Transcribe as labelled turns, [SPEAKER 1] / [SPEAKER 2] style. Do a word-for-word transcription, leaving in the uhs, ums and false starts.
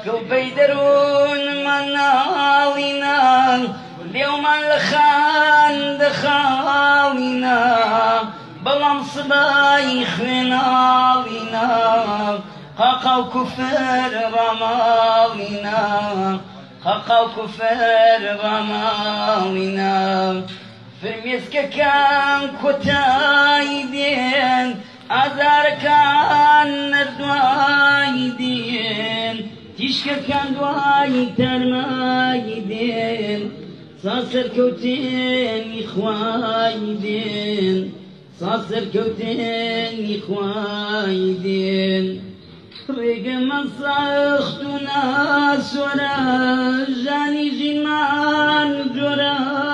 [SPEAKER 1] قلبي درون منالنا اليوم الخان دخالنا بلام صبايخ نالنا خاقا وكفر رمالنا خاقا وكفر رمالنا فرميسك كان كتايدين أزار كان نردوايدين تشكر كان دواي ترمايدين صاصر كوتين إخوايدين صاصر كوتين إخوايدين رقم صاختنا سورا جاني جمان جرا